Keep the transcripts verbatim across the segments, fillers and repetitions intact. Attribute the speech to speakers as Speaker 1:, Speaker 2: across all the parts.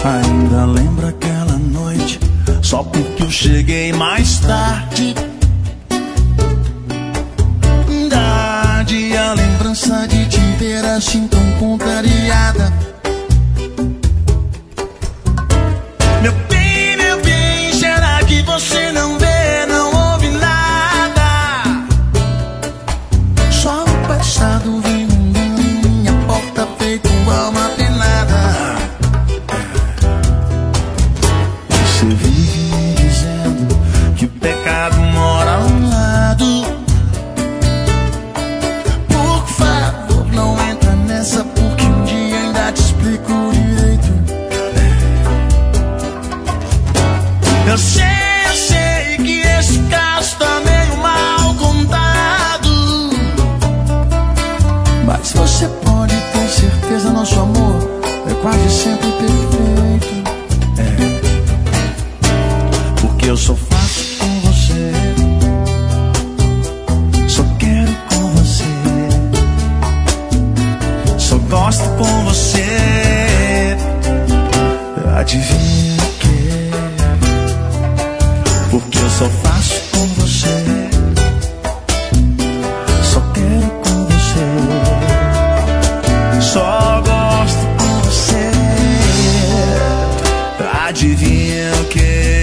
Speaker 1: Ainda lembro aquela noite, só porque eu cheguei mais tarde. Tarde, a lembrança de te ver assim tão contrariada. Meu bem, meu bem, será que você não vê, não ouve nada? Só o passado vem rondando minha porta feito alma penada. Você vive me dizendo que o pecado mora ao lado. Por favor, não entra nessa, porque um dia ainda te explico direito. Eu sei, eu sei que esse caso tá meio mal contado, mas você pode ter certeza, nosso amor é quase sempre perfeito. É, porque eu sou fácil com você, só quero com você, só gosto com você. Adivinha o que? Porque eu só faço com você, só quero com você, só gosto com você. Adivinha o que?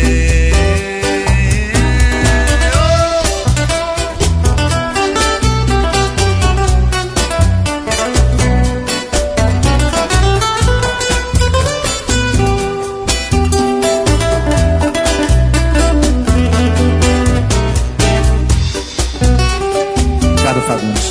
Speaker 1: Fagundes.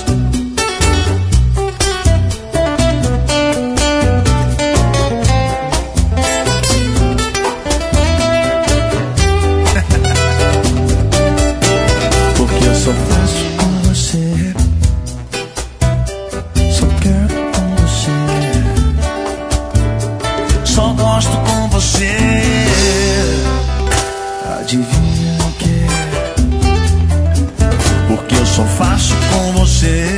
Speaker 1: Porque eu só faço com você, só quero com você, só gosto com você. Adivinha o que? Porque eu só faço com você,